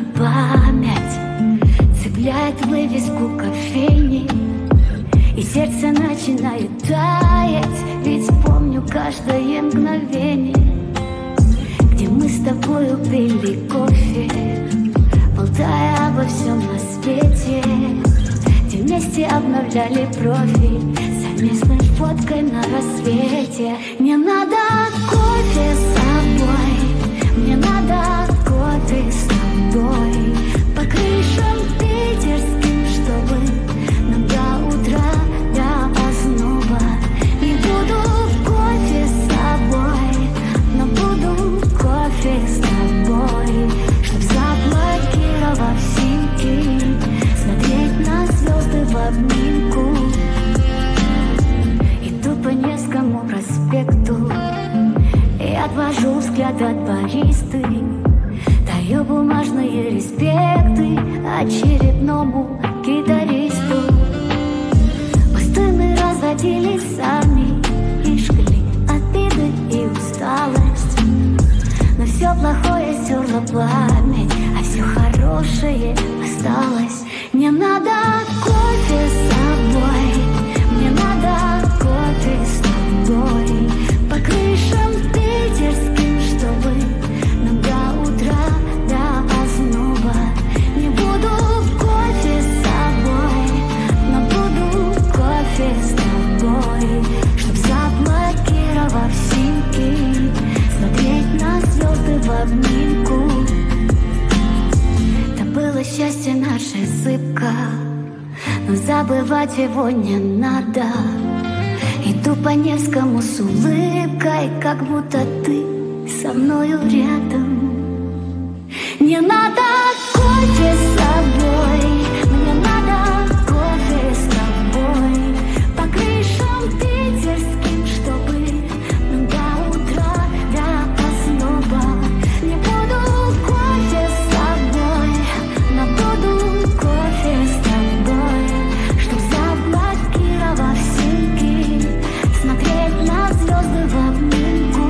память цепляет вывеску кофейни, и сердце начинает таять, ведь помню каждое мгновение, где мы с тобою пили кофе, болтая обо всем на свете, где вместе обновляли профиль совместной фоткой на рассвете. Мне надо кофе с собой, мне надо кофе с тобой, по крышам питерским, чтобы нам до утра, до озноба. Не буду кофе с собой, но буду кофе с тобой, чтоб заблокировав симки, смотреть на звезды в обнимку. Иду по Невскому проспекту и отвожу взгляд от баристы, даю бумажные респекты очередному гитаристу. Мосты мы разводили сами, и жгли обиды и усталость, но все плохое стерла память, а все хорошее осталось. Мне надо кофе с собой, мне надо кофе с тобой, по крышам питерским, чтобы нам до утра, до озноба. Не буду кофе с собой, но буду кофе с тобой, чтоб заблокировав симки, смотреть на звезды в обнимку. Да было счастье наше зыбко, но забывать его не надо. Иду по Невскому с улыбкой, как будто ты со мною рядом. Не надо кофе с собой, мне надо кофе с тобой, по крышам питерским, чтобы нам до утра, до озноба. Не буду кофе с собой, но буду кофе с тобой, чтоб заблокировав симки, смотреть на звезды в обнимку.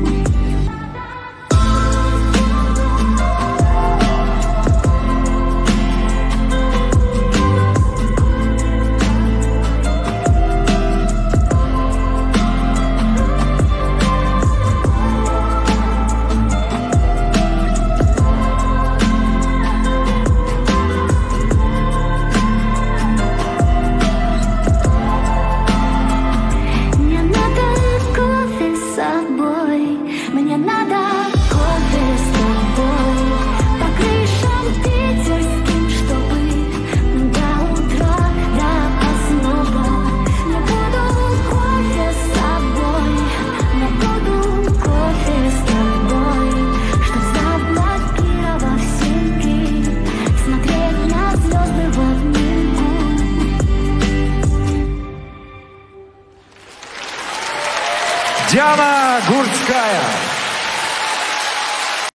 Мне надо кофе с собой, мне надо кофе с тобой, по крышам питерским, чтобы до утра, до озноба. Не буду кофе с собой, но буду кофе с тобой, чтоб заблокировав симки, смотреть на звезды в обнимку. Диана Гурцкая.